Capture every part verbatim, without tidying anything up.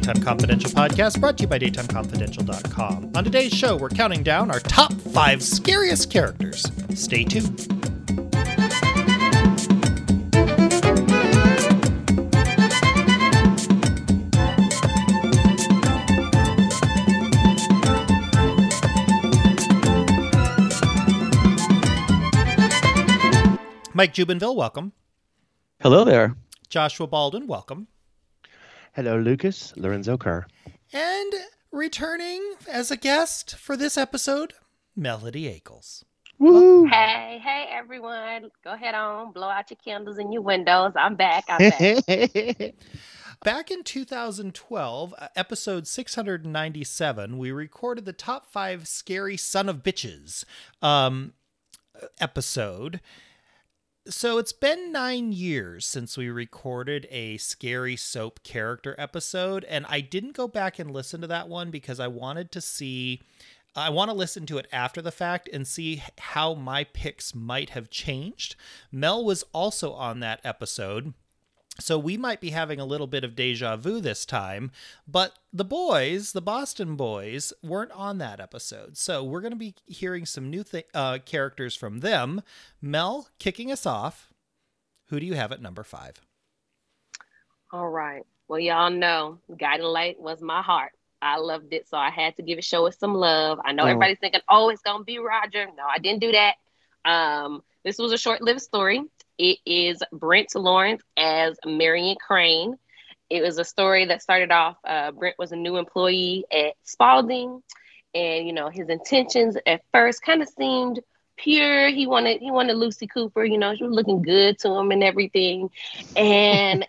Daytime Confidential podcast, brought to you by daytime confidential dot com. On today's show, we're counting down our top five scariest characters. Stay tuned. Mike Jubinville, welcome. Hello there. Joshua Baldwin, welcome. Hello, Lucas. Lorenzo Kerr. And returning as a guest for this episode, Melody Akles. Woo! Hey, hey, everyone. Go ahead on. Blow out your candles in your windows. I'm back. I'm back. Back in two thousand twelve, uh, episode six hundred ninety-seven, we recorded the top five scary son of bitches um, episode. So it's been nine years since we recorded a scary soap character episode, and I didn't go back and listen to that one because I wanted to see, I want to listen to it after the fact and see how my picks might have changed. Mel was also on that episode, so we might be having a little bit of deja vu this time, but the boys, the Boston boys, weren't on that episode. So we're going to be hearing some new th- uh, characters from them. Mel, kicking us off, who do you have at number five? All right. Well, y'all know Guiding Light was my heart. I loved it, so I had to give it, show it some love. I know Oh. everybody's thinking, oh, it's going to be Roger. No, I didn't do that. Um, this was a short-lived story. It is Brent Lawrence as Marion Crane. It was a story that started off, uh, Brent was a new employee at Spalding. And, you know, his intentions at first kind of seemed pure. He wanted he wanted Lucy Cooper, you know, she was looking good to him and everything. And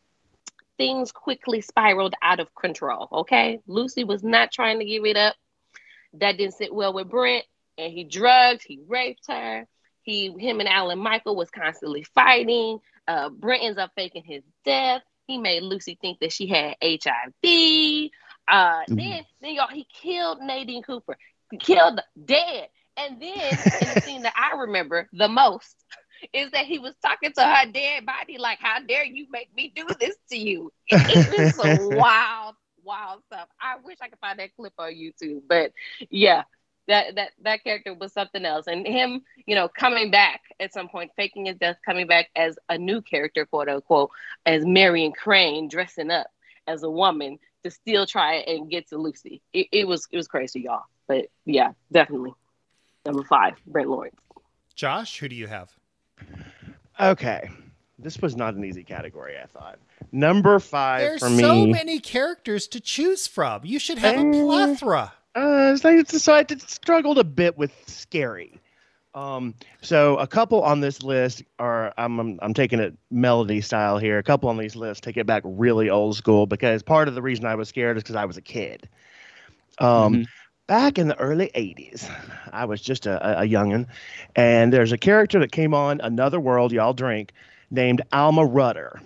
things quickly spiraled out of control, okay? Lucy was not trying to give it up. That didn't sit well with Brent. And he drugged, he raped her. He, him and Alan Michael was constantly fighting. Uh, Brent ends up faking his death. He made Lucy think that she had H I V. Uh, mm-hmm. Then, then y'all, he killed Nadine Cooper. He killed dead. And then, in the scene that I remember the most, is that he was talking to her dead body like, how dare you make me do this to you? It, it was some wild, wild stuff. I wish I could find that clip on YouTube. But yeah. That that that character was something else. And him, you know, coming back at some point, faking his death, coming back as a new character, quote unquote, as Marion Crane, dressing up as a woman to still try and get to Lucy. It, it was it was crazy, y'all. But yeah, definitely. Number five, Brent Lawrence. Josh, who do you have? Okay. This was not an easy category, I thought. Number five There's for me. There's so many characters to choose from. You should have a plethora. Uh, it's like, so I did, struggled a bit with scary. Um, so a couple on this list are, I'm, I'm I'm taking it Melody style here. A couple on these lists take it back really old school because part of the reason I was scared is because I was a kid. Um, mm-hmm. Back in the early eighties, I was just a, a, a youngin', and there's a character that came on Another World, Y'all Drink, named Alma Rudder.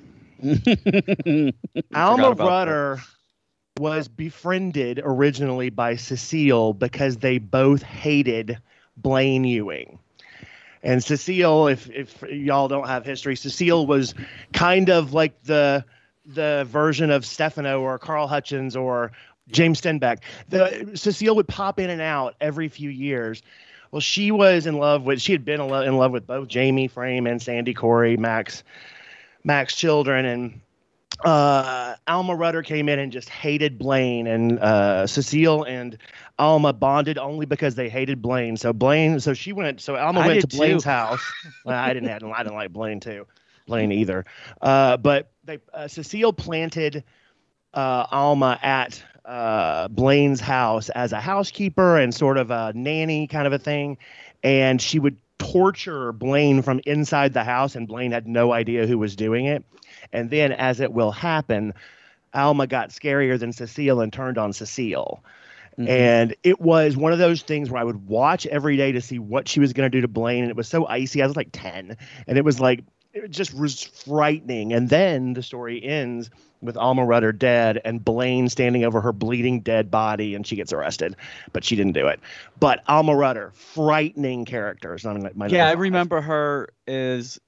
Alma Rudder. That. was befriended originally by Cecile because they both hated Blaine Ewing. And Cecile, if if y'all don't have history, Cecile was kind of like the the version of Stefano or Carl Hutchins or James Stenbeck. The Cecile would pop in and out every few years. Well, she was in love with, she had been in love, in love with both Jamie Frame and Sandy Corey, Max, Max Children, and Uh, Alma Rudder came in and just hated Blaine, and uh, Cecile and Alma bonded only because they hated Blaine. So Blaine, so she went, so Alma I went to too. Blaine's house. Well, I didn't have, I didn't like Blaine too, Blaine either. Uh, but they, uh, Cecile planted uh, Alma at uh, Blaine's house as a housekeeper and sort of a nanny kind of a thing, and she would torture Blaine from inside the house, and Blaine had no idea who was doing it. And then, as it will happen, Alma got scarier than Cecile and turned on Cecile. Mm-hmm. And it was one of those things where I would watch every day to see what she was going to do to Blaine. And it was so icy. I was like ten. And it was like, it just was frightening. And then the story ends with Alma Rudder dead and Blaine standing over her bleeding dead body, and she gets arrested, but she didn't do it. But Alma Rudder, frightening character. It's not my yeah, I remember her as as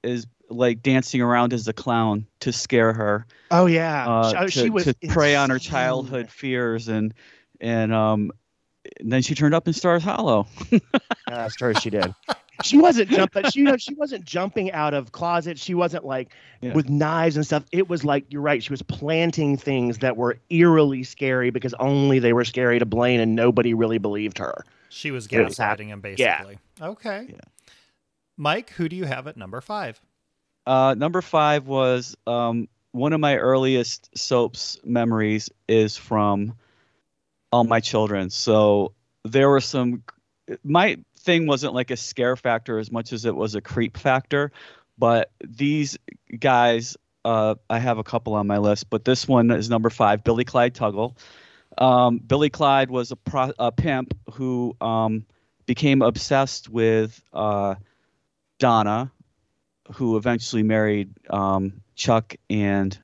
like dancing around as a clown to scare her. Oh yeah, Uh, she, to, she was to prey on her insane. childhood fears, and and um, and then she turned up in Stars Hollow. Yeah, that's true. She did. She wasn't jumping. She, you know, she wasn't jumping out of closets. She wasn't like Yeah. with knives and stuff. It was like, you're right. She was planting things that were eerily scary because only they were scary to Blaine, and nobody really believed her. She was It was gaslighting him, basically. Okay. Yeah. Mike, who do you have at number five? Uh, number five was um, one of my earliest soaps memories is from All My Children. So there were some. My thing wasn't like a scare factor as much as it was a creep factor, but these guys, uh, I have a couple on my list, but this one is number five, Billy Clyde Tuggle. Um, Billy Clyde was a, pro- a pimp who um, became obsessed with uh, Donna, who eventually married um, Chuck and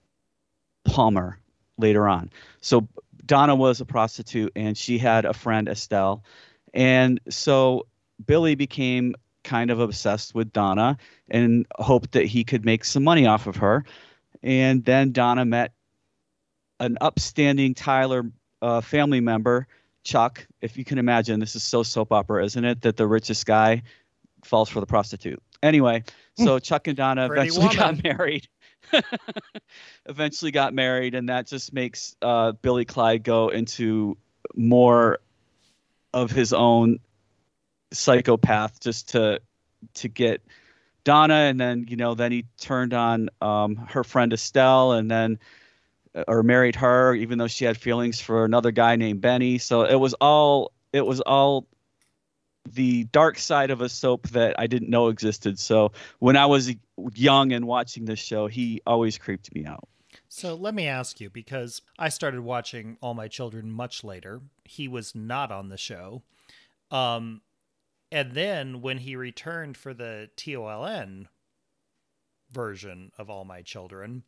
Palmer later on. So Donna was a prostitute, and she had a friend, Estelle. And so Billy became kind of obsessed with Donna and hoped that he could make some money off of her. And then Donna met an upstanding Tyler uh, family member, Chuck. If you can imagine, this is so soap opera, isn't it? That the richest guy falls for the prostitute. Anyway, so Chuck and Donna Pretty eventually woman. got married. eventually got married, and that just makes uh, Billy Clyde go into more of his own psychopath just to to get Donna, and then you know then he turned on um, her friend Estelle, and then or married her even though she had feelings for another guy named Benny. So it was all it was all the dark side of a soap that I didn't know existed. So when I was young and watching this show, he always creeped me out. So let me ask you, because I started watching All My Children much later. He was not on the show. Um, and then when he returned for the T O L N version of All My Children,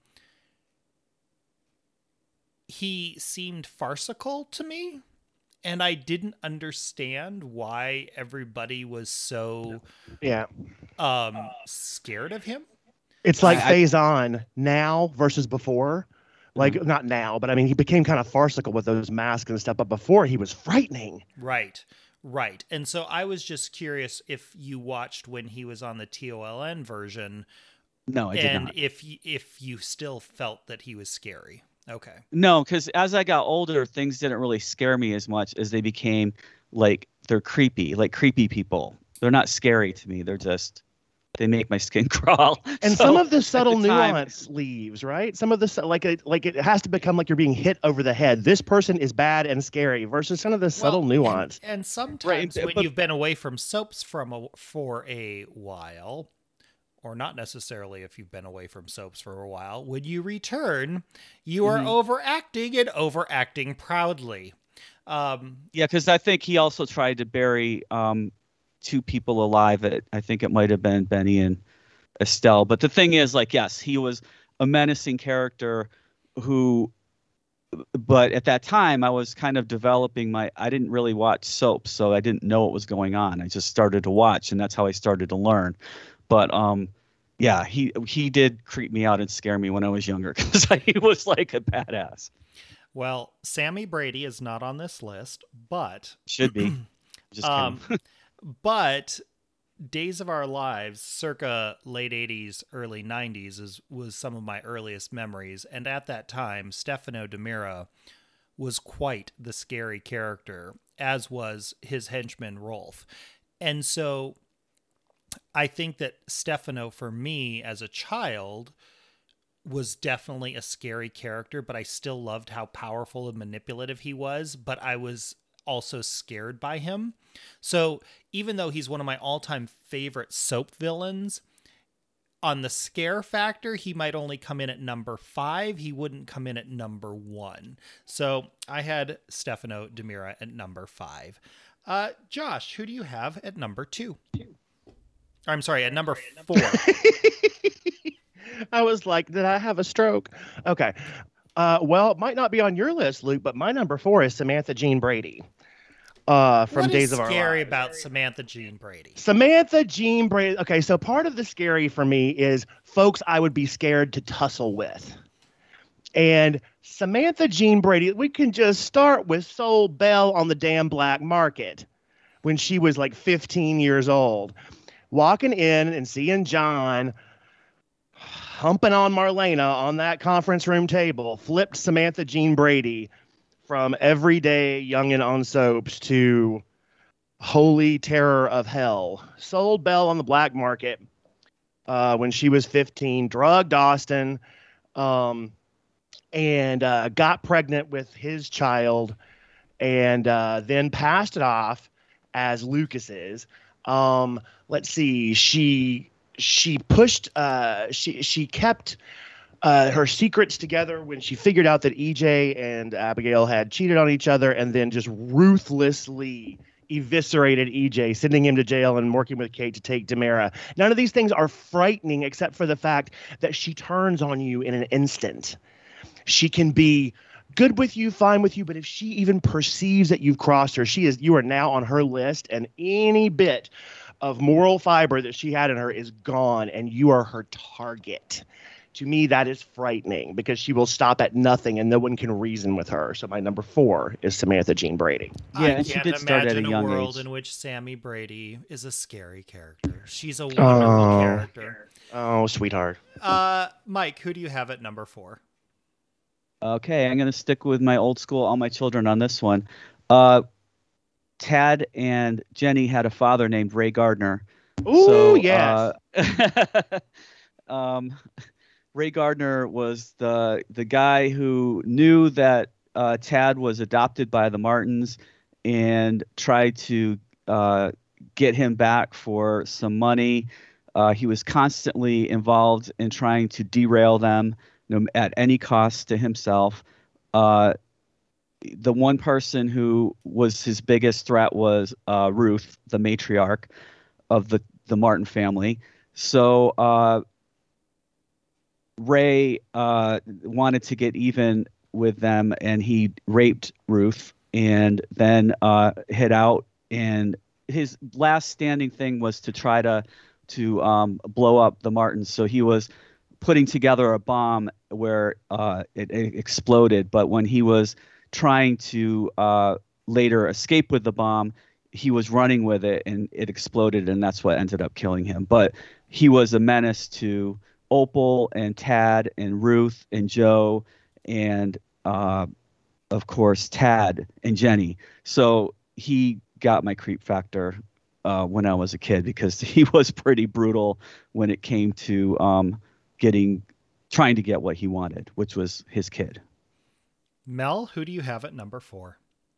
he seemed farcical to me. And I didn't understand why everybody was so Yeah. um, scared of him. It's like I- phase on now versus before. Like, Mhm. not now, but I mean, he became kind of farcical with those masks and stuff. But before, he was frightening. Right, right. And so I was just curious if you watched when he was on the T O L N version, No, I did and not. if y- if you still felt that he was scary. Okay. No, because as I got older, things didn't really scare me as much as they became like they're creepy, like creepy people. They're not scary to me. They're just they make my skin crawl. And So, some of the subtle the time- nuance leaves, right? Some of the su- like it like it has to become like you're being hit over the head. This person is bad and scary versus some of the subtle Well, nuance. And, and sometimes Right, when but- you've been away from soaps from a, for a while, or not necessarily if you've been away from soaps for a while, when you return, you are Mhm. overacting and overacting proudly. Um, Yeah, because I think he also tried to bury um, two people alive. At, I think it might have been Benny and Estelle. But the thing is, like, yes, he was a menacing character who, but at that time, I was kind of developing my, I didn't really watch soaps, so I didn't know what was going on. I just started to watch, and that's how I started to learn. But um, yeah, he he did creep me out and scare me when I was younger because he was like a badass. well, Sammy Brady is not on this list, but Should be. Just kidding. um, but Days of Our Lives, circa late eighties, early nineties, is was some of my earliest memories. And at that time, Stefano DiMera was quite the scary character, as was his henchman Rolf. And so I think that Stefano, for me as a child, was definitely a scary character, but I still loved how powerful and manipulative he was, but I was also scared by him. So even though he's one of my all-time favorite soap villains, on the scare factor, he might only come in at number five. He wouldn't come in at number one. So I had Stefano DiMera at number five. Uh, Josh, who do you have at number two? I'm sorry, at number four. I was like, did I have a stroke? Okay. Uh, well, it might not be on your list, Luke, but my number four is Samantha Jean Brady. uh, from What Days is of Our scary Lives. about Samantha Jean Brady? Samantha Jean Brady. Okay, so part of the scary for me is folks I would be scared to tussle with. And Samantha Jean Brady, we can just start with Soul Bell on the damn black market when she was like fifteen years old. Walking in and seeing John humping on Marlena on that conference room table flipped Samantha Jean Brady from everyday youngin' on soaps to holy terror of hell. Sold Belle on the black market uh, when she was fifteen, drugged Austin, um, and uh, got pregnant with his child, and uh, then passed it off as Lucas's. Um, let's see, she she pushed, uh, she she kept uh, her secrets together when she figured out that E J and Abigail had cheated on each other, and then just ruthlessly eviscerated E J, sending him to jail and working with Kate to take Demara. None of these things are frightening except for the fact that she turns on you in an instant. She can be good with you, fine with you, but if she even perceives that you've crossed her, she is you are now on her list, and any bit of moral fiber that she had in her is gone, and you are her target. To me, that is frightening because she will stop at nothing and no one can reason with her. So my number four is Samantha Jean Brady. Yeah, I and she can't did start at a imagine a young world age. in which Sammy Brady is a scary character. She's a wonderful Oh. character. Oh, sweetheart. Uh, Mike, who do you have at number four? Okay, I'm going to stick with my old school, All My Children on this one. Uh, Tad and Jenny had a father named Ray Gardner. Ooh, so, yes. Uh, um, Ray Gardner was the the guy who knew that uh, Tad was adopted by the Martins and tried to uh, get him back for some money. Uh, he was constantly involved in trying to derail them, you know, at any cost to himself. Uh, the one person who was his biggest threat was uh, Ruth, the matriarch of the, the Martin family. So uh, Ray uh, wanted to get even with them, and he raped Ruth and then uh, hid out. And his last standing thing was to try to to um, blow up the Martins. So he was putting together a bomb where uh, it, it exploded. But when he was trying to uh, later escape with the bomb, he was running with it and it exploded, and that's what ended up killing him. But he was a menace to Opal and Tad and Ruth and Joe and uh, of course Tad and Jenny. So he got my creep factor uh, when I was a kid because he was pretty brutal when it came to um, getting trying to get what he wanted, which was his kid. Mel, who do you have at number four?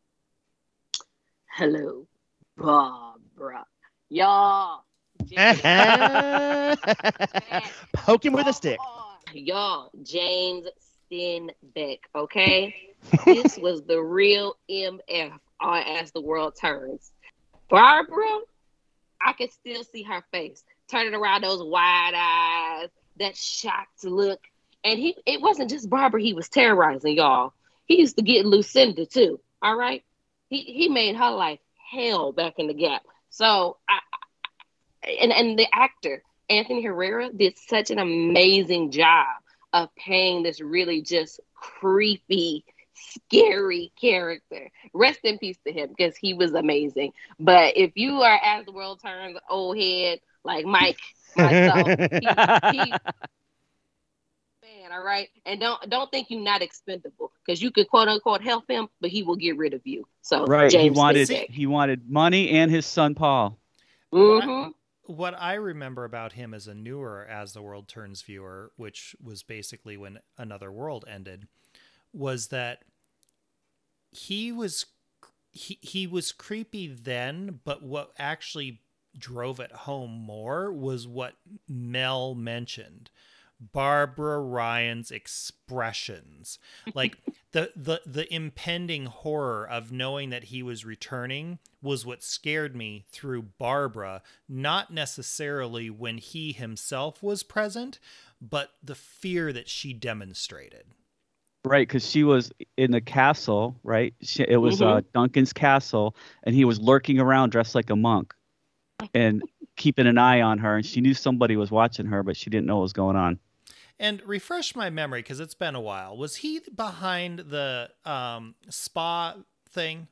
Hello, Barbara. Y'all. Poke him with a stick. Y'all, James Steinbeck, okay? This was the real M F on As the World Turns. Barbara, I can still see her face turning around, those wide eyes, that shocked look. And he it wasn't just Barbara he was terrorizing, y'all. He used to get Lucinda too, all right? He he made her life hell back in the Gap. So, I, I and, and the actor, Anthony Herrera, did such an amazing job of playing this really just creepy, scary character. Rest in peace to him because he was amazing. But if you are As the World Turns old head like Mike, myself, he, he man, all right, and don't don't think you're not expendable because you could quote unquote help him, but he will get rid of you. So right, James he wanted Steinbeck. he wanted money and his son Paul. Mm-hmm. What I remember about him as a newer As the World Turns viewer, which was basically when Another World ended, was that he was he he was creepy then, but what actually drove it home more was what Mel mentioned. Barbara Ryan's expressions, like the, the the impending horror of knowing that he was returning was what scared me through Barbara, not necessarily when he himself was present, but the fear that she demonstrated. Right, because she was in the castle, right? She, it was uh, Mm-hmm. Duncan's castle, and he was lurking around dressed like a monk and keeping an eye on her. And she knew somebody was watching her, but she didn't know what was going on. And refresh my memory because it's been a while. Was he behind the um, spa thing?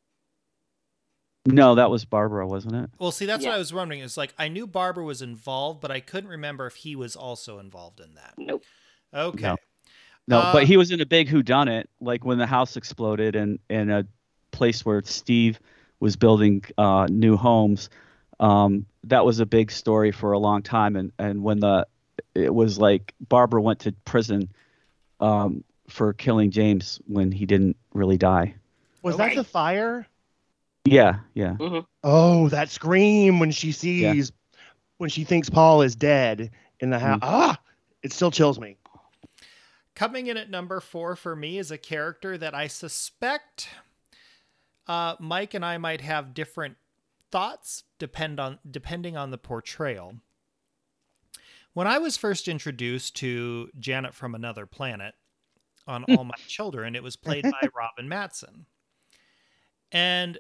No, that was Barbara, wasn't it? Well, see, that's Yeah. what I was wondering. It's like I knew Barbara was involved, but I couldn't remember if he was also involved in that. Nope. Okay. No. No, Uh, but he was in a big whodunit, like when the house exploded and in a place where Steve was building uh, new homes. Um, that was a big story for a long time. And, and when the it was like Barbara went to prison um, for killing James when he didn't really die. Was Okay. that the fire? Yeah, yeah. Mm-hmm. Oh, that scream when she sees, when she thinks Paul is dead in the house. Mm. Ah, it still chills me. Coming in at number four for me is a character that I suspect uh, Mike and I might have different thoughts depend on depending on the portrayal. When I was first introduced to Janet from Another Planet on All My Children, it was played by Robin Matson. And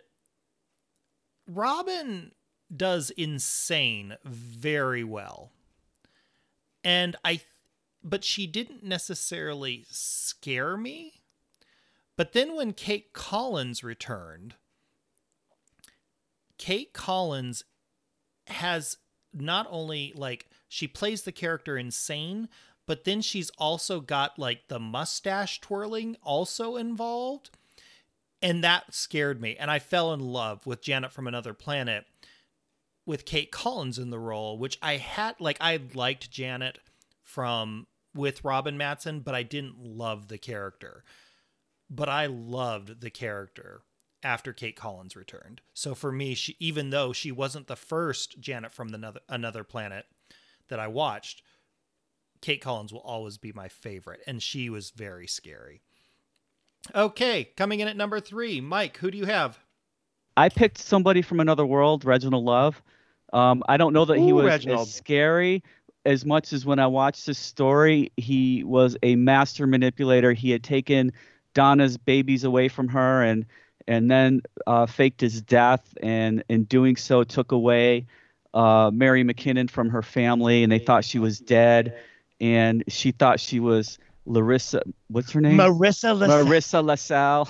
Robin does insane very well. And I but she didn't necessarily scare me. But then when Kate Collins returned, Kate Collins has not only like she plays the character insane, but then she's also got like the mustache twirling also involved. And that scared me. And I fell in love with Janet from Another Planet with Kate Collins in the role, which I had like I liked Janet from with Robin Matson, but I didn't love the character. But I loved the character after Kate Collins returned. So for me, she even though she wasn't the first Janet from another another planet that I watched, Kate Collins will always be my favorite, and she was very scary. Okay, coming in at number three, Mike, who do you have? I picked somebody from another world, Reginald Love. Um, I don't know that he Ooh, was Reginald. as scary as much as when I watched this story. He was a master manipulator. He had taken Donna's babies away from her and and then uh, faked his death, and in doing so took away uh, Mary McKinnon from her family, and they thought she was dead, and she thought she was Larissa. What's her name? Marissa LaSalle. Marissa LaSalle.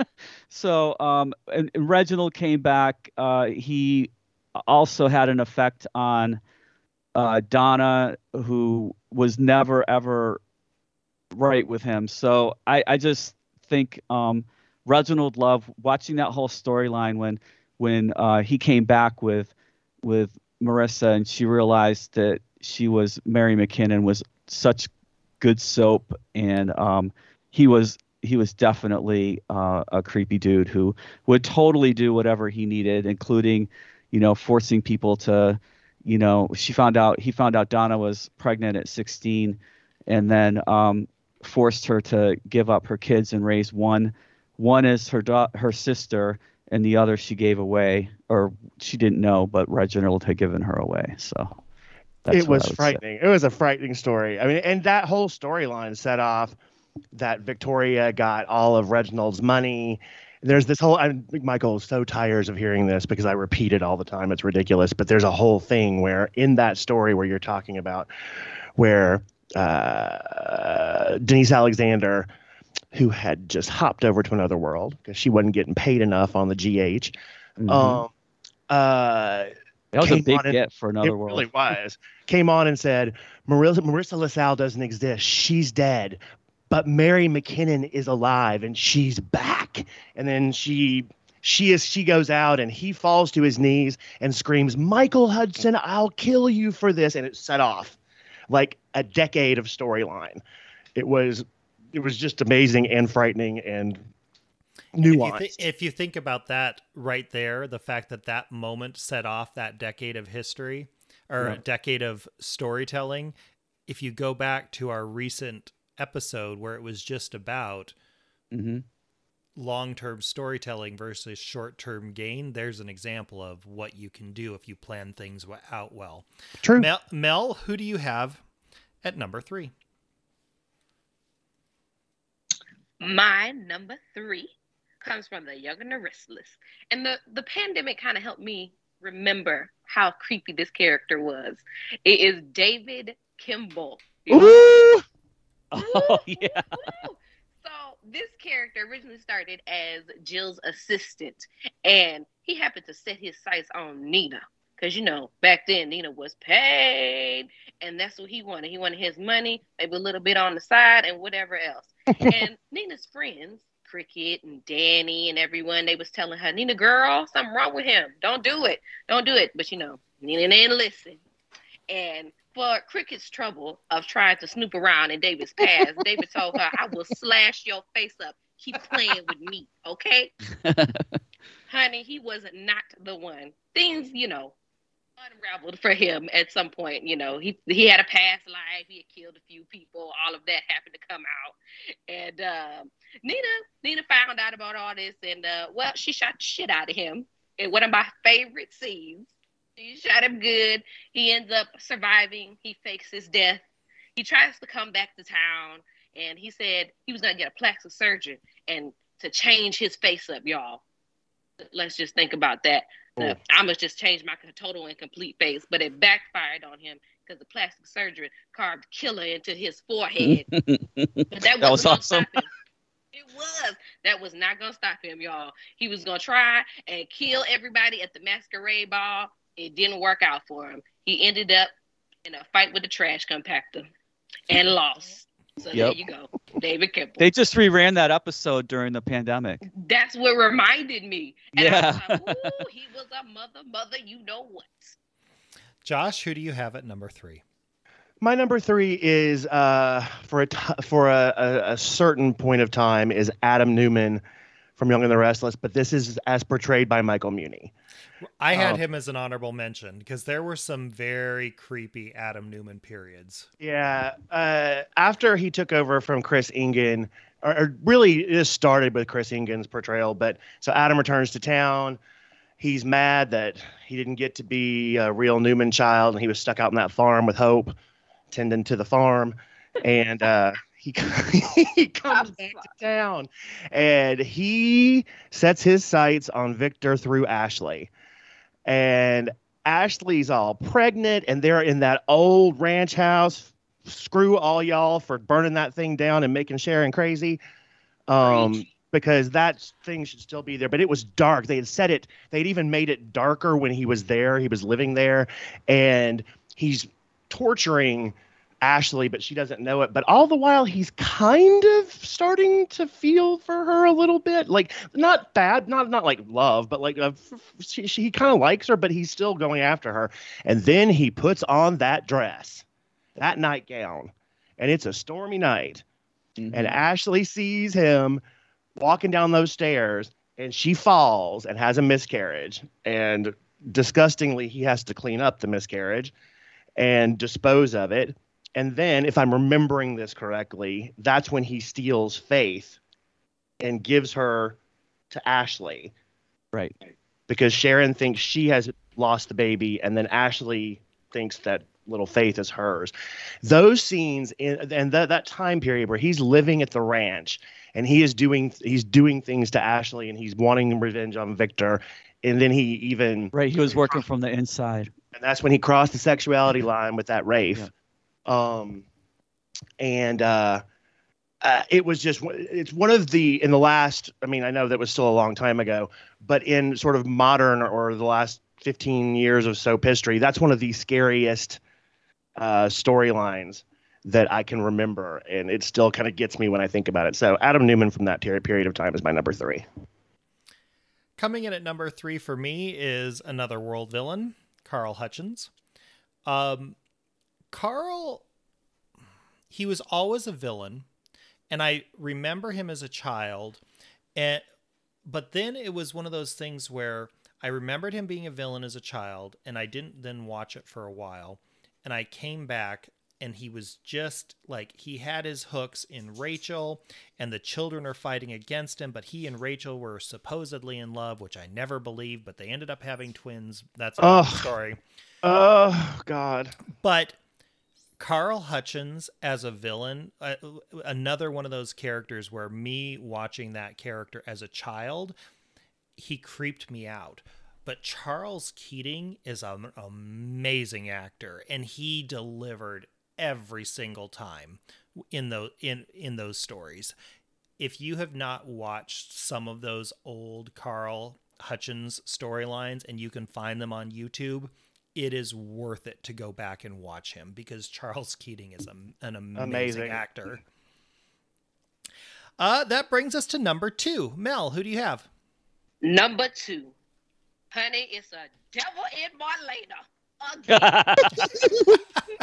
So um, and, and Reginald came back. Uh, he also had an effect on uh, Donna, who was never, ever right with him. So I, I just think um, Reginald Love, watching that whole storyline when when uh, he came back with with Marissa and she realized that she was Mary McKinnon, was such good soap. And um, he was he was definitely uh, a creepy dude who would totally do whatever he needed, including, you know, forcing people to, you know, she found out he found out Donna was pregnant at sixteen, and then um, forced her to give up her kids and raise one. One is her da- her sister, and the other she gave away, or she didn't know, but Reginald had given her away. So that's It what was I would say. frightening. It was a frightening story. I mean, and that whole storyline set off that Victoria got all of Reginald's money. There's this whole, I, Michael so tires of hearing this because I repeat it all the time. It's ridiculous. But there's a whole thing where in that story where you're talking about where uh, Denise Alexander, who had just hopped over to another world because she wasn't getting paid enough on the G H. Mhm. Um, uh, That was a came big on and- get for another it world. really was. Came on and said, Marissa, Marissa LaSalle doesn't exist. She's dead. But Mary McKinnon is alive and she's back. And then she she is she goes out and he falls to his knees and screams, Michael Hudson, I'll kill you for this. And it set off like a decade of storyline. It was it was just amazing and frightening and If you, nuanced. th- if you think about that right there, the fact that that moment set off that decade of history or Yeah. a decade of storytelling, if you go back to our recent episode where it was just about hmm long-term storytelling versus short-term gain, there's an example of what you can do if you plan things w- out well. True. Mel, Mel, who do you have at number three? My number three comes from The Young and the Restless. And the, the pandemic kind of helped me remember how creepy this character was. It is David Kimball. Ooh! Oh yeah. So this character originally started as Jill's assistant, and he happened to set his sights on Nina. Because, you know, back then Nina was paid, and that's what he wanted. He wanted his money, maybe a little bit on the side, and whatever else. And Nina's friends, Cricket and Danny and everyone, they was telling her, Nina, girl, something wrong with him. Don't do it. Don't do it. But, you know, Nina didn't listen. And for Cricket's trouble of trying to snoop around in David's past, David told her, I will slash your face up. Keep playing with me, okay? Honey, he was not the one. Things, you know, unraveled for him at some point. You know, he he had a past life. He had killed a few people. All of that happened to come out. And uh, Nina, Nina found out about all this. And, uh, well, she shot the shit out of him in one of my favorite scenes. She shot him good. He ends up surviving. He fakes his death. He tries to come back to town, and he said he was going to get a plastic surgeon and to change his face up, y'all. Let's just think about that. Uh, I must just change my total and complete face, but it backfired on him because the plastic surgeon carved killer into his forehead. But that, that was gonna awesome. stop him. It was. That was not going to stop him, y'all. He was going to try and kill everybody at the masquerade ball. It didn't work out for him. He ended up in a fight with the trash compactor and lost. So Yep. there you go. David Kimball. They just reran that episode during the pandemic. That's what reminded me. And Yeah. I was like, ooh, he was a mother, mother, you know what. Josh, who do you have at number three? My number three is uh, for a t- for a, a, a certain point of time is Adam Newman from Young and the Restless, but this is as portrayed by Michael Muhney. I had Oh. him as an honorable mention because there were some very creepy Adam Newman periods. Yeah, uh, after he took over from Chris Ingen, or, or really it started with Chris Ingen's portrayal, but so Adam returns to town. He's mad that he didn't get to be a real Newman child, and he was stuck out on that farm with Hope, tending to the farm, and uh, he he comes I'm back sorry. to town, and he sets his sights on Victor through Ashley, and Ashley's all pregnant, and they're in that old ranch house. Screw all y'all for burning that thing down and making Sharon crazy. Um, Preach. because that thing should still be there, but it was dark. They had set it, they'd even made it darker when he was there. He was living there, and he's torturing Ashley, but she doesn't know it. But all the while, he's kind of starting to feel for her a little bit, like not bad, not not like love, but like uh, f- f- she, she, he kind of likes her, but he's still going after her. And then he puts on that dress, that nightgown, and it's a stormy night. Mhm. And Ashley sees him walking down those stairs, and she falls and has a miscarriage. And disgustingly, he has to clean up the miscarriage and dispose of it. And then, if I'm remembering this correctly, that's when he steals Faith and gives her to Ashley, Right. because Sharon thinks she has lost the baby, and then Ashley thinks that little Faith is hers. Those scenes in and that that time period where he's living at the ranch and he is doing he's doing things to Ashley, and he's wanting revenge on Victor, and then he even Right. He was working from the inside. and that's when he crossed the sexuality line with that Rafe. Um, and uh, uh, it was just it's one of the in the last. I mean, I know that was still a long time ago, but in sort of modern or the last fifteen years of soap history, that's one of the scariest uh, storylines that I can remember, and it still kind of gets me when I think about it. So Adam Newman from that ter- period of time is my number three. Coming in at number three for me is another world villain, Carl Hutchins. Um, Carl, he was always a villain, and I remember him as a child, and but then it was one of those things where I remembered him being a villain as a child, and I didn't then watch it for a while, and I came back, and he was just like, he had his hooks in Rachel, and the children are fighting against him, but he and Rachel were supposedly in love, which I never believed, but they ended up having twins. That's another Ugh. story. Oh God. But Carl Hutchins as a villain, uh, another one of those characters where me watching that character as a child, he creeped me out. But Charles Keating is an amazing actor, and he delivered every single time in those in in those stories. If you have not watched some of those old Carl Hutchins storylines, and you can find them on YouTube, it is worth it to go back and watch him, because Charles Keating is a, an amazing, amazing actor. Uh, that brings us to number two. Mel, who do you have? Number two. Honey, it's a devil in Marlena again.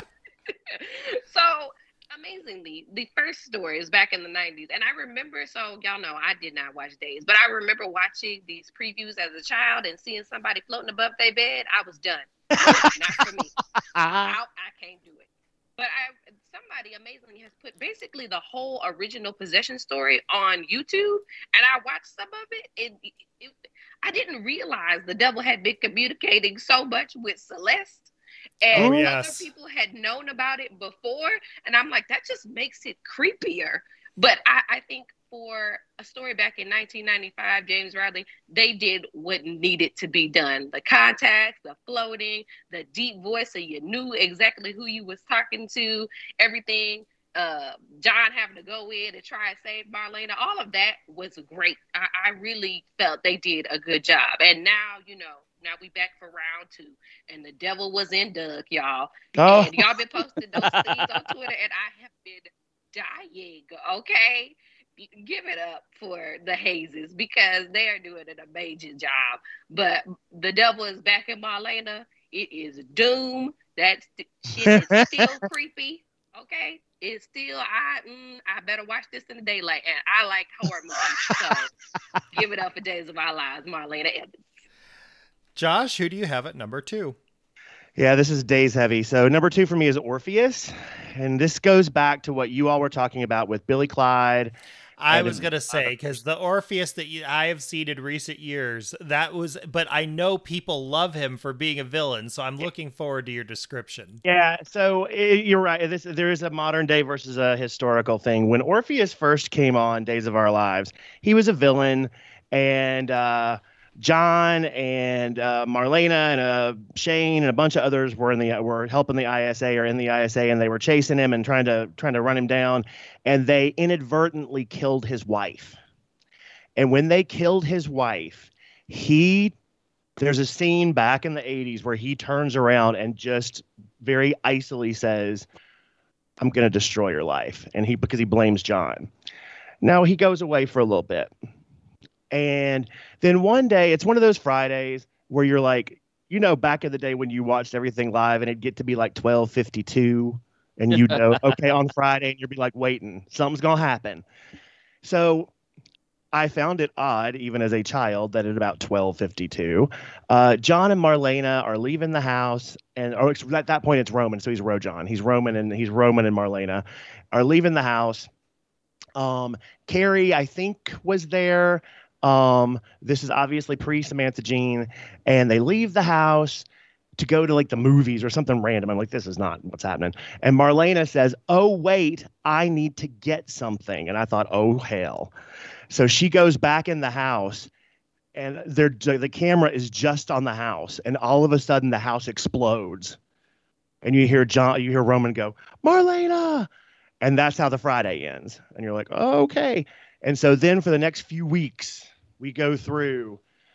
So, amazingly, the first story is back in the nineties. And I remember, so y'all know I did not watch Days, but I remember watching these previews as a child and seeing somebody floating above their bed. I was done. Not for me. I, I can't do it. But I, somebody amazingly has put basically the whole original Possession story on YouTube, and I watched some of it. And it, it, I didn't realize the devil had been communicating so much with Celeste, and oh, yes. other people had known about it before. And I'm like, that just makes it creepier. But I, I think for a story back in nineteen ninety-five, James Riley, they did what needed to be done. The context, the floating, the deep voice, so you knew exactly who you was talking to, everything. Uh, John having to go in and try and save Marlena, all of that was great. I, I really felt they did a good job. And now, you know, now we back for round two, and the devil was in Doug, y'all. Oh. And y'all been posting those things on Twitter, and I have been dying, okay? Give it up for the Hazes, because they are doing an amazing job. But the devil is back in Marlena. It is doom. That st- shit is still creepy, okay? It's still, I mm, I better watch this in the daylight. And I like horror movies, so give it up for Days of Our Lives, Marlena Evans. Josh, who do you have at number two? Yeah, this is Days heavy. So number two for me is Orpheus. And this goes back to what you all were talking about with Billy Clyde. I was going to say, because the Orpheus that you, I have seen in recent years, that was, but I know people love him for being a villain, so I'm looking forward to your description. Yeah, so it, you're right. This, there is a modern day versus a historical thing. When Orpheus first came on Days of Our Lives, he was a villain, and uh, John and uh, Marlena and uh, Shane and a bunch of others were in the were helping the I S A or in the I S A, and they were chasing him and trying to trying to run him down, and they inadvertently killed his wife. And when they killed his wife, he there's a scene back in the eighties where he turns around and just very icily says, "I'm going to destroy your life," and he because he blames John. Now he goes away for a little bit. And then one day, it's one of those Fridays where you're like, you know, back in the day when you watched everything live and it'd get to be like twelve fifty-two and you know, okay, on Friday, and you'd be like waiting, something's going to happen. So I found it odd, even as a child, that at about twelve fifty-two, uh, John and Marlena are leaving the house. And or at that point, it's Roman. So he's Rojan. He's Roman and he's Roman and Marlena are leaving the house. Um, Carrie, I think, was there. Um, this is obviously pre-Samantha Jean, and they leave the house to go to like the movies or something random. I'm like, this is not what's happening. And Marlena says, "Oh, wait, I need to get something." And I thought, oh, hell. So she goes back in the house, and they're, the camera is just on the house. And all of a sudden the house explodes. And you hear John, you hear Roman go, "Marlena." And that's how the Friday ends. And you're like, oh, okay. And so then for the next few weeks, we go through.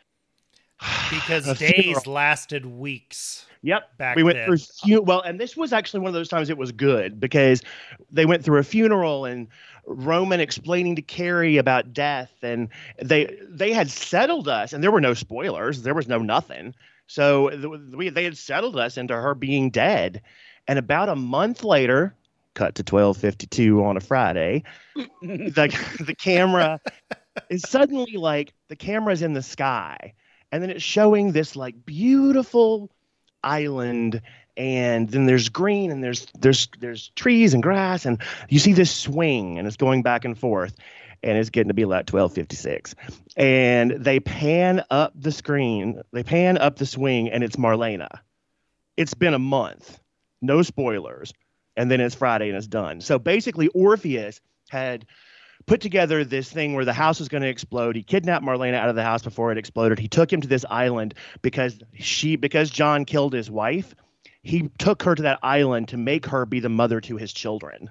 Because days lasted weeks. Yep. Back we went then. through, well, and this was actually one of those times it was good because they went through a funeral and Roman explaining to Carrie about death. And they they had settled us, and there were no spoilers. There was no nothing. So we, they had settled us into her being dead. And about a month later, cut to twelve fifty-two on a Friday, the the camera is suddenly like the camera's in the sky, and then it's showing this like beautiful island, and then there's green and there's there's there's trees and grass, and you see this swing and it's going back and forth, and it's getting to be like twelve fifty-six, and they pan up the screen, they pan up the swing, and it's Marlena. It's been a month, no spoilers. and then it's Friday and it's done. So basically, Orpheus had put together this thing where the house was going to explode. He kidnapped Marlena out of the house before it exploded. He took him to this island because she because John killed his wife. He took her to that island to make her be the mother to his children.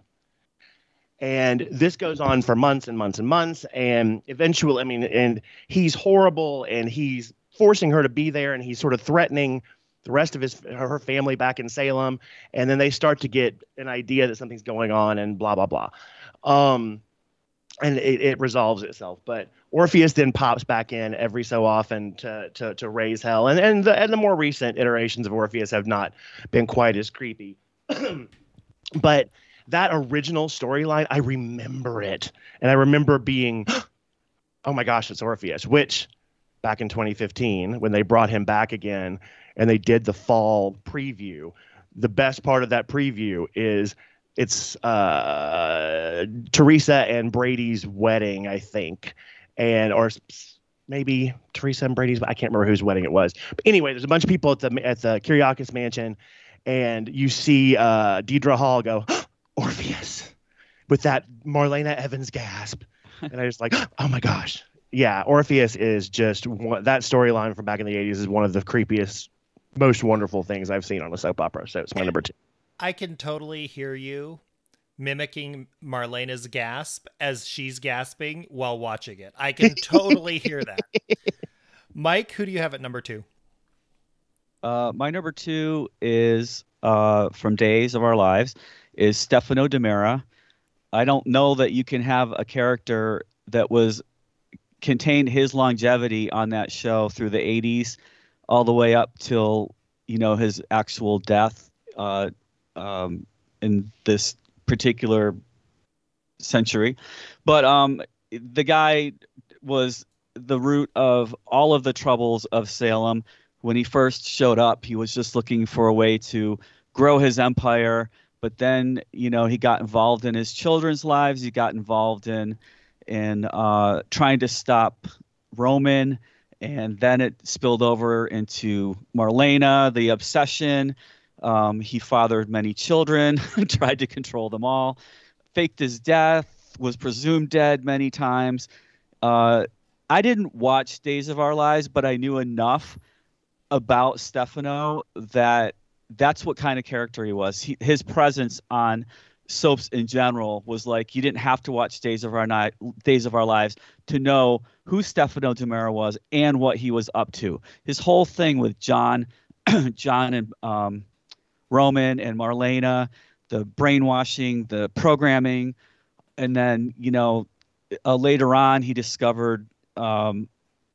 And this goes on for months and months and months. And eventually, I mean, and he's horrible and he's forcing her to be there and he's sort of threatening the rest of his her family back in Salem. And then they start to get an idea that something's going on and blah, blah, blah. Um, and it, it resolves itself. But Orpheus then pops back in every so often to to, to raise hell. And and the, and the more recent iterations of Orpheus have not been quite as creepy. But that original storyline, I remember it. And I remember being, oh my gosh, it's Orpheus, which back in twenty fifteen, when they brought him back again and they did the fall preview, the best part of that preview is it's uh, Teresa and Brady's wedding, I think, and or maybe Teresa and Brady's. I can't remember whose wedding it was. But anyway, there's a bunch of people at the at the Kyriakis mansion, and you see uh, Deidre Hall go Orpheus with that Marlena Evans gasp, and I was like, oh my gosh, yeah, Orpheus is just one, that storyline from back in the eighties is one of the creepiest, most wonderful things I've seen on a soap opera. So it's my number two. I can totally hear you mimicking Marlena's gasp as she's gasping while watching it. I can totally hear that. Mike, who do you have at number two? Uh, my number two is uh, from Days of Our Lives, is Stefano DiMera. I don't know that you can have a character that was contained his longevity on that show through the eighties all the way up till, you know, his actual death uh, um, in this particular century. But um, the guy was the root of all of the troubles of Salem. When he first showed up, he was just looking for a way to grow his empire. But then, you know, he got involved in his children's lives. He got involved in in uh, trying to stop Roman. And then it spilled over into Marlena, the obsession. Um, he fathered many children, tried to control them all, faked his death, was presumed dead many times. Uh, I didn't watch Days of Our Lives, but I knew enough about Stefano that that's what kind of character he was. He, his presence on soaps in general was like you didn't have to watch Days of Our Night, Days of Our Lives to know who Stefano DiMera was and what he was up to. His whole thing with John, John and um, Roman and Marlena, the brainwashing, the programming, and then you know uh, later on he discovered um,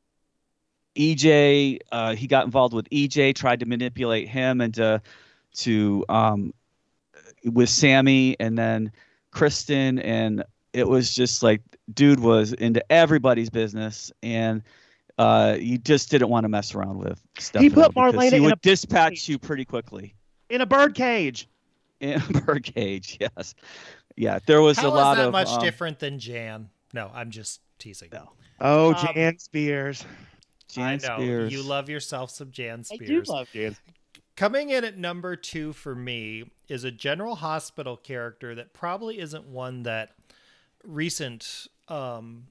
E J. Uh, he got involved with E J, tried to manipulate him into to um, with Sammy and then Kristen, and it was just like dude was into everybody's business, and uh, you just didn't want to mess around with Stefano. He put Marlena he in would a dispatch you pretty quickly in a bird cage. in a bird cage. Yes, yeah. There was How a lot is that of much um, different than Jan? No, I'm just teasing. No. Oh, Um, Jan Spears. Jan I know Spears. you love yourself some Jan I do Spears. love Jan. Coming in at number two for me is a General Hospital character that probably isn't one that recent um,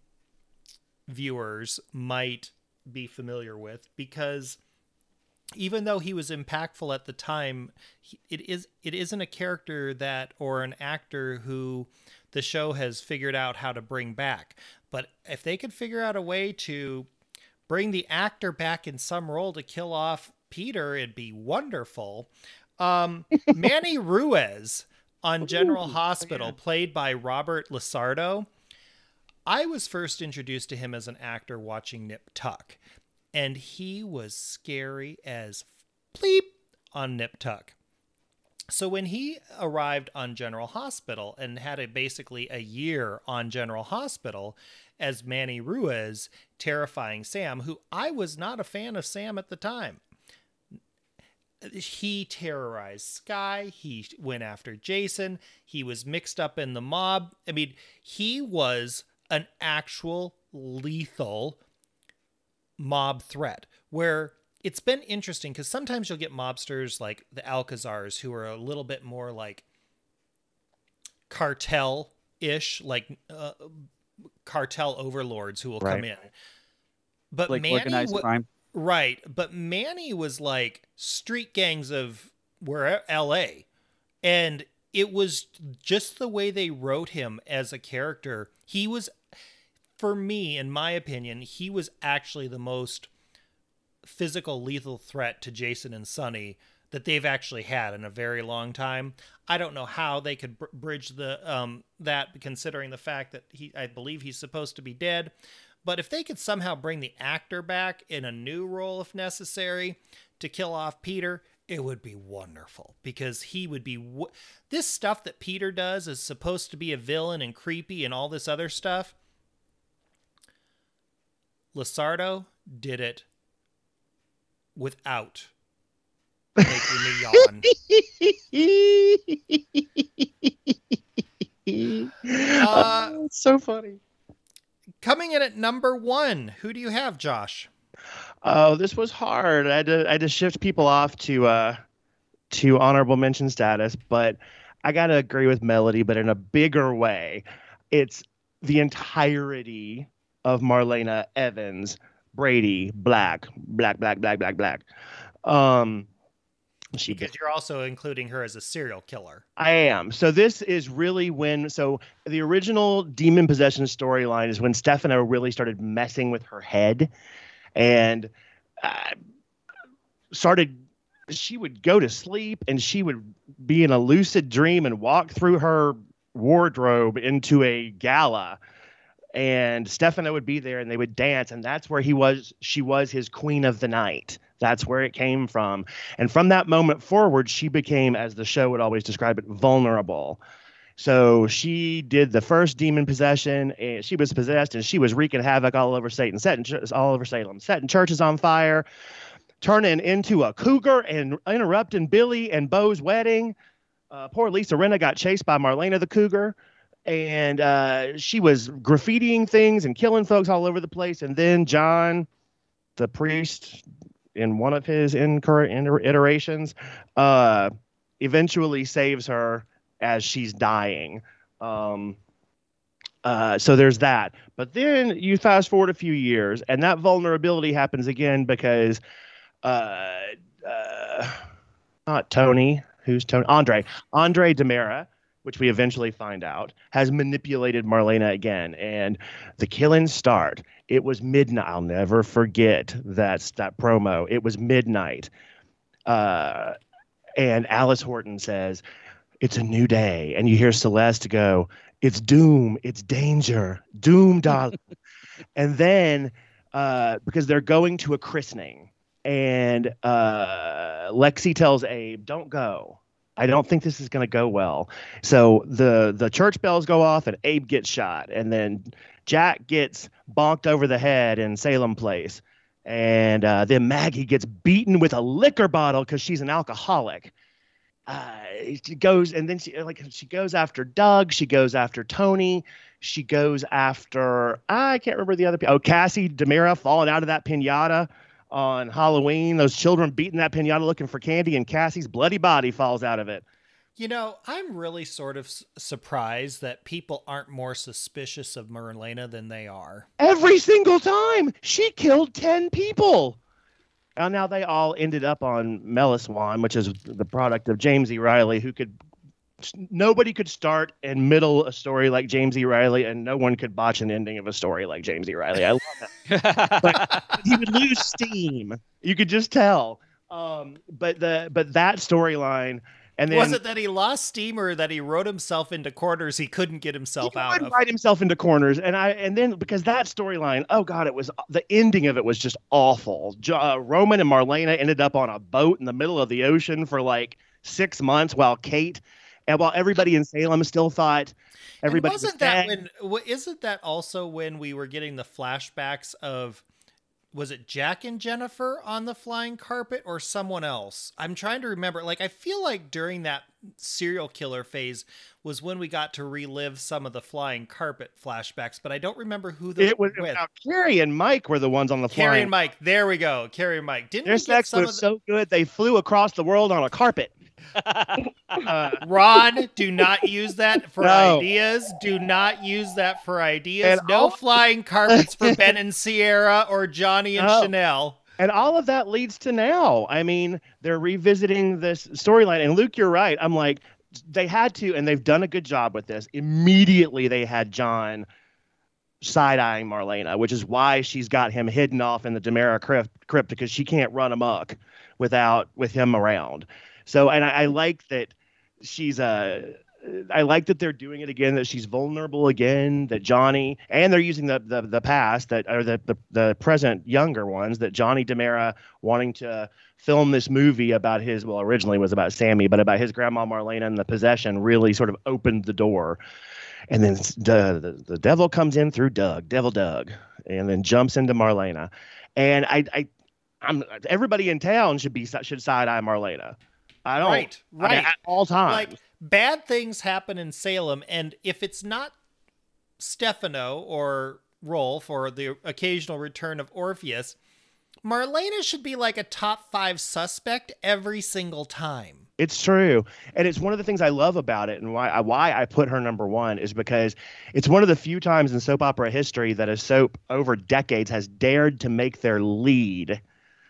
viewers might be familiar with, because even though he was impactful at the time, he, it is it isn't a character that or an actor who the show has figured out how to bring back. But if they could figure out a way to bring the actor back in some role to kill off Peter, it'd be wonderful. Um, Manny Ruiz on General Ooh, Hospital, yeah. played by Robert Lasardo. I was first introduced to him as an actor watching Nip Tuck, and he was scary as bleep on Nip Tuck. So when he arrived on General Hospital and had a basically a year on General Hospital as Manny Ruiz, terrifying Sam, who I was not a fan of Sam at the time. He terrorized Sky. He went after Jason. He was mixed up in the mob. I mean, he was an actual lethal mob threat, where it's been interesting because sometimes you'll get mobsters like the Alcazars who are a little bit more like cartel-ish, like uh, cartel overlords who will Right. come in. But Like Manny, organized wa- crime. right? But Manny was like street gangs of where L A, and it was just the way they wrote him as a character. He was, for me, in my opinion, he was actually the most physical lethal threat to Jason and Sonny that they've actually had in a very long time. I don't know how they could br- bridge the um that, considering the fact that he, I believe he's supposed to be dead. But if they could somehow bring the actor back in a new role if necessary to kill off Peter, it would be wonderful, because he would be w- this stuff that Peter does is supposed to be a villain and creepy and all this other stuff. Losardo did it without making me yawn. Uh, Oh, it's so funny. Coming in at number one, who do you have, Josh? Oh, this was hard. I had to I had to shift people off to uh to honorable mention status, but I gotta agree with Melody, but in a bigger way. It's the entirety of Marlena Evans, Brady, Black, Black, Black, Black, Black, Black. Um, she Because you're also including her as a serial killer. I am. So this is really when, so the original demon possession storyline is when Stefano really started messing with her head and uh, started, she would go to sleep and she would be in a lucid dream and walk through her wardrobe into a gala. And Stefano would be there and they would dance. And that's where he was, she was his queen of the night. That's where it came from. And from that moment forward, she became, as the show would always describe it, vulnerable. So she did the first demon possession, and she was possessed, and she was wreaking havoc all over Satan, setting ch- all over Salem, setting churches on fire, turning into a cougar and interrupting Billy and Bo's wedding. Uh, poor Lisa Rinna got chased by Marlena the cougar, and uh, she was graffitiing things and killing folks all over the place. And then John, the priest, in one of his in current iterations, uh, eventually saves her as she's dying. Um, uh, so there's that. But then you fast forward a few years, and that vulnerability happens again because uh, uh, not Tony, who's Tony? Andre. Andre Demera, which we eventually find out, has manipulated Marlena again. And the killings start. It was midnight. I'll never forget that, that promo. It was midnight. Uh, and Alice Horton says, "It's a new day." And you hear Celeste go, "It's doom. It's danger. Doom, darling." And then, uh, because they're going to a christening, and uh, Lexi tells Abe, "Don't go. I don't think this is going to go well." So the the church bells go off and Abe gets shot. And then Jack gets bonked over the head in Salem Place. And uh, then Maggie gets beaten with a liquor bottle because she's an alcoholic. Uh, she goes and then she like she goes after Doug. She goes after Tony. She goes after, I can't remember the other people. Oh, Cassie Demira falling out of that pinata on Halloween. Those children beating that pinata looking for candy, and Cassie's bloody body falls out of it. You know, I'm really sort of s- surprised that people aren't more suspicious of Marlena than they are. Every single time she killed ten people. And now they all ended up on Meliswan, which is the product of James E. Riley, who could, nobody could start and middle a story like James E. Riley, and no one could botch an ending of a story like James E. Riley. I love that. But he would lose steam. You could just tell. Um, but the but that storyline, and then Was it that he lost steam or that he wrote himself into corners he couldn't get himself he out would of? write himself into corners, and I and then because that storyline, oh god, it was the ending of it was just awful. Jo- uh, Roman and Marlena ended up on a boat in the middle of the ocean for like six months, while Kate and while everybody in Salem still thought everybody And wasn't was that dead. when? wa- Isn't that also when we were getting the flashbacks of? Was it Jack and Jennifer on the flying carpet or someone else? I'm trying to remember. Like, I feel like during that serial killer phase was when we got to relive some of the flying carpet flashbacks, but I don't remember who those It was were with. now, Carrie and Mike were the ones on the Carrie flying. and Mike. There we go. Carrie and Mike. Didn't Their we get sex some was of the, so good they flew across the world on a carpet. Uh, Ron, do not use that for No. ideas. Do not use that for ideas. And No all- flying carpets for Ben and Sierra or Johnny and No. Chanel. And all of that leads to now. I mean, they're revisiting this storyline. And Luke, you're right. I'm like, they had to, and they've done a good job with this. Immediately, they had John side-eyeing Marlena, which is why she's got him hidden off in the Demera crypt, crypt because she can't run amok without with him around. So, and I, I like that she's uh, I like that they're doing it again. That she's vulnerable again. That Johnny, and they're using the the, the past that or the, the the present younger ones. That Johnny Demera wanting to film this movie about his well originally was about Sammy, but about his grandma Marlena and the possession really sort of opened the door. And then the, the the devil comes in through Doug, Devil Doug, and then jumps into Marlena. And I I I'm everybody in town should be should side eye Marlena. I don't Right, I mean, right. at all times. Like, bad things happen in Salem, and if it's not Stefano or Rolf or the occasional return of Orpheus, Marlena should be like a top five suspect every single time. It's true, and it's one of the things I love about it, and why I, why I put her number one is because it's one of the few times in soap opera history that a soap over decades has dared to make their lead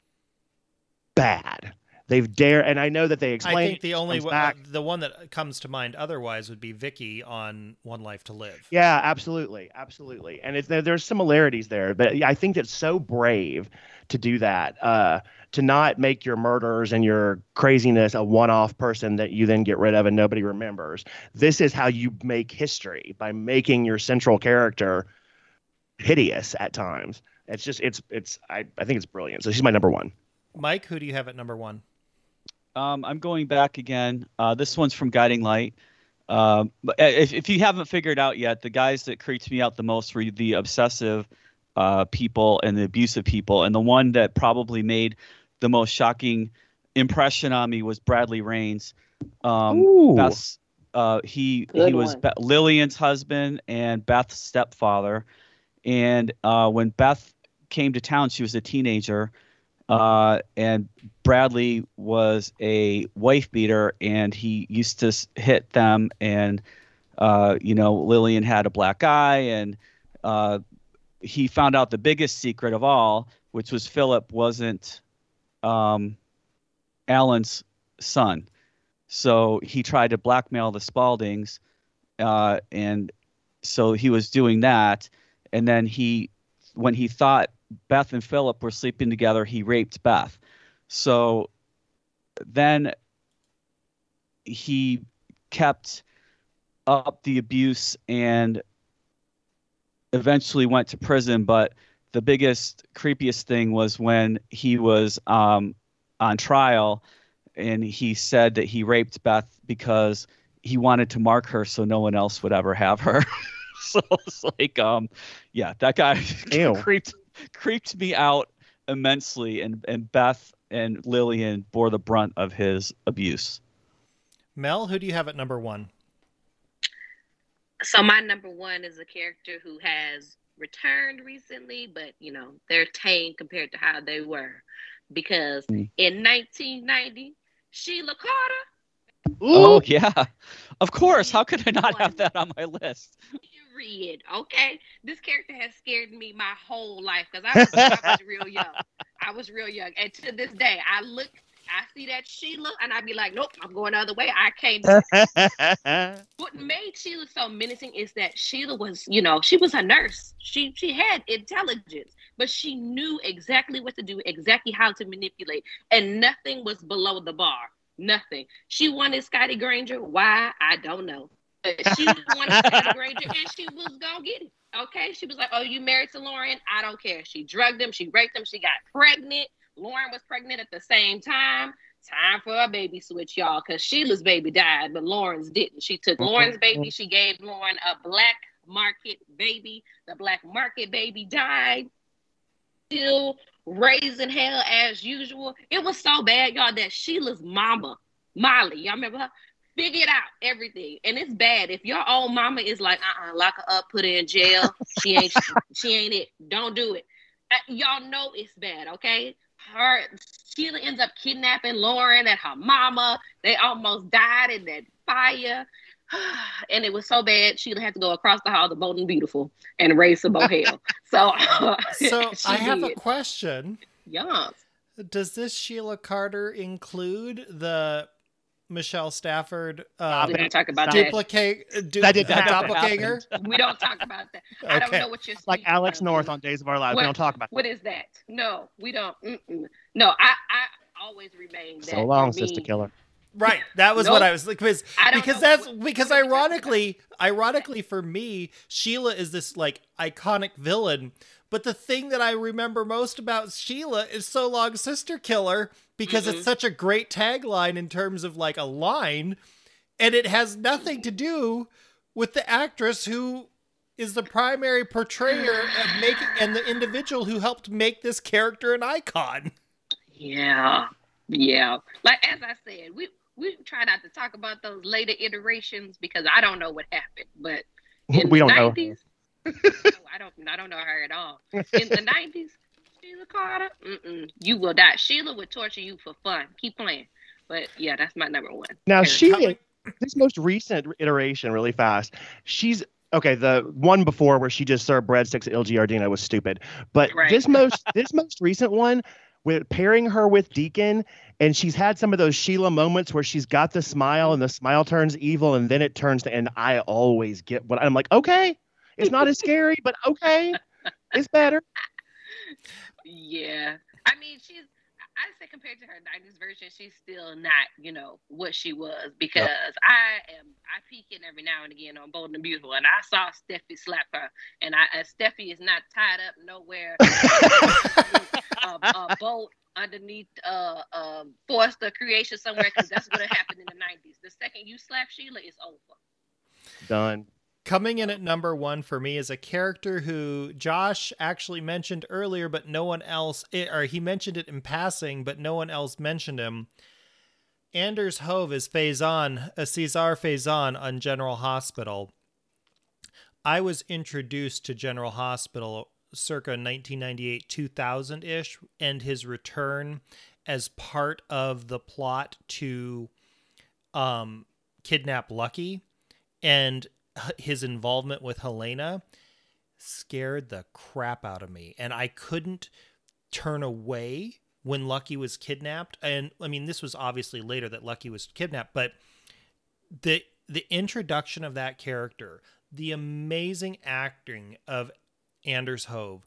bad. They've dared, and I know that they explain. I think the only comes one, back. the one that comes to mind otherwise would be Vicky on One Life to Live. Yeah, absolutely, absolutely, and it's there, there's similarities there, but I think that's so brave to do that, uh, to not make your murders and your craziness a one-off person that you then get rid of and nobody remembers. This is how you make history, by making your central character hideous at times. It's just it's it's I, I think it's brilliant. So she's my number one. Mike, who do you have at number one? Um, I'm going back again. Uh, this one's from Guiding Light. Um, but if, if you haven't figured out yet, the guys that creeped me out the most were the obsessive uh, people and the abusive people. And the one that probably made the most shocking impression on me was Bradley Rains. Um, Ooh. Beth's, uh, he Good he was one. Be- Lillian's husband and Beth's stepfather. And uh, when Beth came to town, she was a teenager. Uh, and Bradley was a wife beater, and he used to s- hit them. And, uh, you know, Lillian had a black eye, and uh, he found out the biggest secret of all, which was Philip wasn't um, Alan's son. So he tried to blackmail the Spaldings, uh, and so he was doing that. And then he, when he thought Beth and Philip were sleeping together, he raped Beth. So then he kept up the abuse and eventually went to prison. But the biggest, creepiest thing was when he was um, on trial, and he said that he raped Beth because he wanted to mark her so no one else would ever have her. So it's like, um, yeah, that guy Ew. creeped creeped me out immensely, and and Beth and Lillian bore the brunt of his abuse. Mel, who do you have at number one? So my number one is a character who has returned recently, but you know, they're tame compared to how they were. Because Mm. in nineteen ninety, Sheila Carter, Oh yeah, of course. How could I not have that on my list? period. Okay, this character has scared me my whole life because I was, I was real young. I was real young, and to this day, I look, I see that Sheila, and I be like, nope, I'm going the other way. I can't do it. What made Sheila so menacing is that Sheila was, you know, she was a nurse. She she had intelligence, but she knew exactly what to do, exactly how to manipulate, and nothing was below the bar. Nothing. She wanted Scotty Granger. Why? I don't know. But she wanted Scotty Granger, and she was gonna get it. Okay, she was like, "Oh, you married to Lauren? I don't care." She drugged him. She raped him. She got pregnant. Lauren was pregnant at the same time. Time for a baby switch, y'all, because Sheila's baby died, but Lauren's didn't. She took Lauren's baby. She gave Lauren a black market baby. The black market baby died. Still raising hell as usual. It was so bad, y'all, that Sheila's mama, Molly, y'all remember her? Figured out everything. And it's bad. If your own mama is like, uh-uh, lock her up, put her in jail. She ain't she ain't it. Don't do it. Uh, y'all know it's bad, okay? her Sheila ends up kidnapping Lauren and her mama. They almost died in that fire. And it was so bad, Sheila had to go across the hall to Bold and Beautiful and raise some more hell. So, so I have did. a question. Yes. Does this Sheila Carter include the Michelle Stafford uh, we don't talk about duplicate du- that did uh, doppelganger? We don't talk about that. Okay. I don't know what you're like Alex of. North on Days of Our Lives. What, we don't talk about what that. is that? No, we don't. Mm-mm. No, I, I always remain that. So long, for me, Sister Killer. Right, that was nope. what I was like, because because that's what, because what ironically, ironically for me, Sheila is this like iconic villain. But the thing that I remember most about Sheila is "So Long, Sister Killer," because mm-hmm. it's such a great tagline in terms of like a line, and it has nothing to do with the actress who is the primary portrayer of making and the individual who helped make this character an icon. Yeah, yeah. Like as I said, we. We try not to talk about those later iterations because I don't know what happened. But in we the don't nineties, no, I don't. I don't know her at all. In the nineties, Sheila Carter, mm-mm, you will die. Sheila would torture you for fun. Keep playing. But yeah, that's my number one. Now she, this most recent iteration, really fast. She's okay. The one before where she just served breadsticks at Il Giardino was stupid. But right. this most this most recent one, with pairing her with Deacon. And she's had some of those Sheila moments where she's got the smile and the smile turns evil and then it turns to, and I always get what I'm like, okay, it's not as scary, but okay, it's better. Yeah. I mean, she's, I say compared to her nineties version, she's still not, you know, what she was because yep. I am, I peek in every now and again on Bold and Beautiful and I saw Steffi slap her and I, uh, Steffi is not tied up nowhere. a, a bolt underneath uh uh forced the creation somewhere because that's what happened in the nineties. The second you slap Sheila, it's over. Done. Coming in at number one for me is a character who Josh actually mentioned earlier, but no one else, or he mentioned it in passing, but no one else mentioned him. Anders Hove is Faison, a Cesar Faison on General Hospital. I was introduced to General Hospital circa nineteen ninety-eight, two thousand-ish, and his return as part of the plot to um, kidnap Lucky and his involvement with Helena scared the crap out of me. And I couldn't turn away when Lucky was kidnapped. And I mean, this was obviously later that Lucky was kidnapped, but the the introduction of that character, the amazing acting of Anders Hove.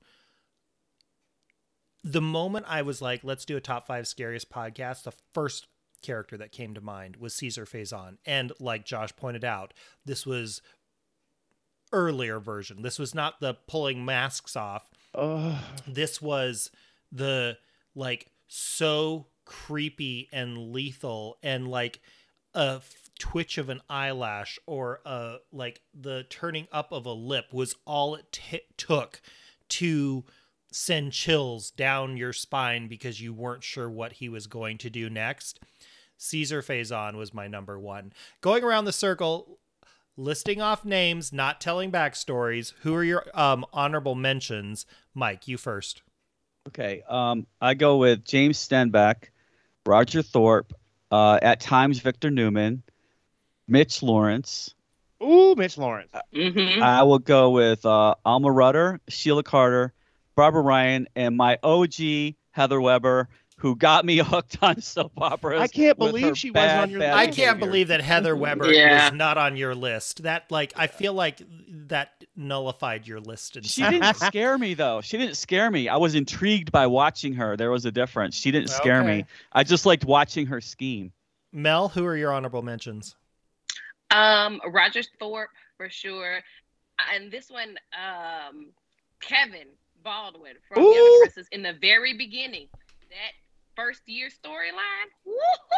The moment I was like, let's do a top five scariest podcast, the first character that came to mind was Cesar Faison. And like Josh pointed out, this was earlier version. This was not the pulling masks off. Uh. This was the like so creepy and lethal and like a twitch of an eyelash or uh like the turning up of a lip was all it t- took to send chills down your spine because you weren't sure what he was going to do next. Cesar Faison was my number one. Going around the circle, listing off names, not telling backstories. Who are your um honorable mentions? Mike, you first. Okay, um I go with James Stenbeck, Roger Thorpe, uh at times Victor Newman, Mitch Lawrence. Ooh, Mitch Lawrence. Mm-hmm. I will go with uh, Alma Rudder, Sheila Carter, Barbara Ryan, and my O G Heather Weber, who got me hooked on soap operas. I can't believe she wasn't on your list. I can't believe that Heather Weber yeah. was not on your list. That like I feel like that nullified your list. She didn't scare me though. She didn't scare me. I was intrigued by watching her. There was a difference. She didn't scare okay. me. I just liked watching her scheme. Mel, who are your honorable mentions? Um, Roger Thorpe for sure, and this one, um, Kevin Baldwin from Ooh. Young Princess in the very beginning, that first year storyline,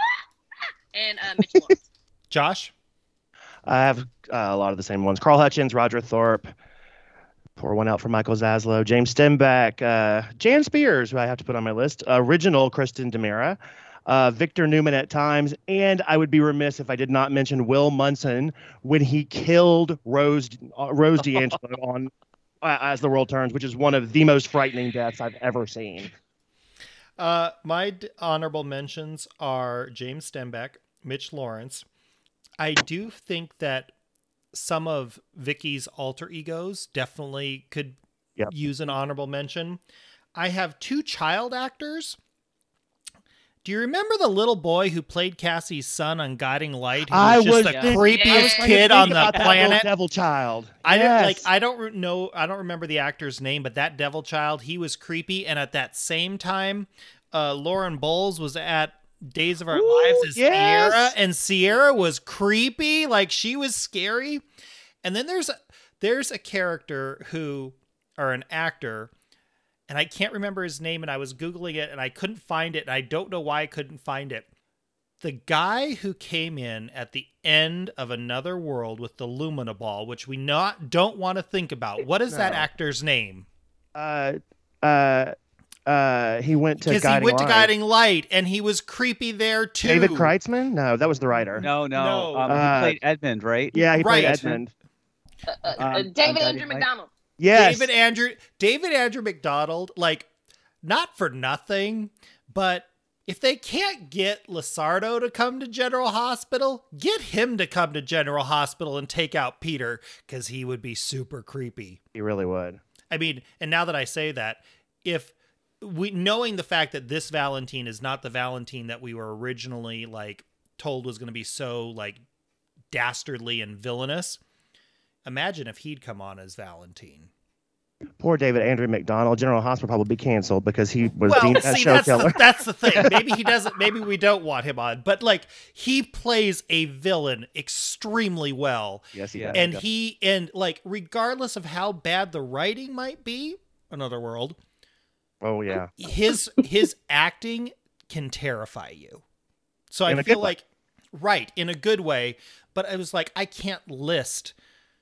and uh, Mitch Lawrence. Josh, I have uh, a lot of the same ones: Carl Hutchins, Roger Thorpe. Pour one out for Michael Zaslow, James Stenbeck, uh, Jan Spears, who I have to put on my list, original Kristen DiMera. Uh, Victor Newman at times, and I would be remiss if I did not mention Will Munson when he killed Rose uh, Rose D'Angelo on uh, As the World Turns, which is one of the most frightening deaths I've ever seen. Uh, my d- honorable mentions are James Stenbeck, Mitch Lawrence. I do think that some of Vicky's alter egos definitely could Yep. use an honorable mention. I have two child actors. Do you remember the little boy who played Cassie's son on Guiding Light? Who I was just was the thinking- creepiest I was trying to kid think on the about that little planet. devil child. I didn't Yes. like. I don't re- know. I don't remember the actor's name, but that devil child, he was creepy. And at that same time, uh, Lauren Bowles was at Days of Our Ooh, Lives as yes. Sierra, and Sierra was creepy. Like she was scary. And then there's a, there's a character who, or an actor, and I can't remember his name. And I was googling it, and I couldn't find it. And I don't know why I couldn't find it. The guy who came in at the end of Another World with the Lumina Ball, which we not don't want to think about. What is that No. actor's name? Uh, uh, uh, he went to Because he Guiding went to Light. Guiding Light, and he was creepy there too. David Kreitzman? No, that was the writer. No, no. No. Um, Uh, he played Edmund, right? Yeah, he played Right. Edmund. Uh, uh, Um, uh, David Guiding Andrew Light? McDonald. Yes. David Andrew David Andrew McDonald, like, not for nothing, but if they can't get Lizardo to come to General Hospital, get him to come to General Hospital and take out Peter, because he would be super creepy. He really would. I mean, and now that I say that, if we knowing the fact that this Valentine is not the Valentine that we were originally like told was going to be so like dastardly and villainous, imagine if he'd come on as Valentine. Poor David Andrew McDonald. General Hospital probably be canceled because he was Well, deemed a see, show that's killer. the, that's the thing. Maybe he doesn't. Maybe we don't want him on. But like, he plays a villain extremely well, Yes, he Yeah. does. and he and like, regardless of how bad the writing might be, Another World, Oh yeah. his his acting can terrify you. So In I a feel good way. like, right, in a good way. But I was like, I can't list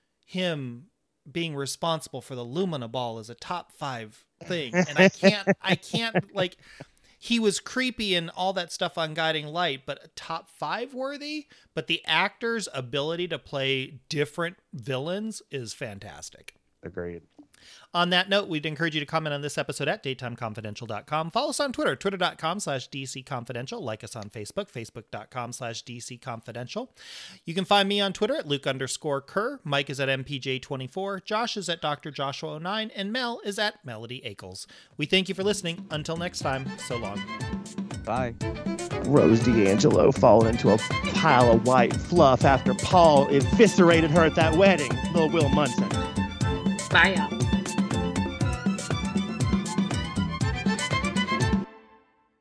him being responsible for the Lumina Ball as a top five thing, and I can't, I can't like. He was creepy and all that stuff on Guiding Light, but top five worthy. But the actor's ability to play different villains is fantastic. Agreed. On that note, we'd encourage you to comment on this episode at daytime confidential dot com. Follow us on Twitter, twitter.com slash dcconfidential. Like us on Facebook, facebook.com slash dcconfidential. You can find me on Twitter at Luke underscore Kerr. Mike is at M P J twenty-four. Josh is at Doctor Joshua oh nine. And Mel is at Melody Ackles. We thank you for listening. Until next time, so long. Bye. Rose D'Angelo falling into a pile of white fluff after Paul eviscerated her at that wedding. Little Will Munson. Bye, y'all.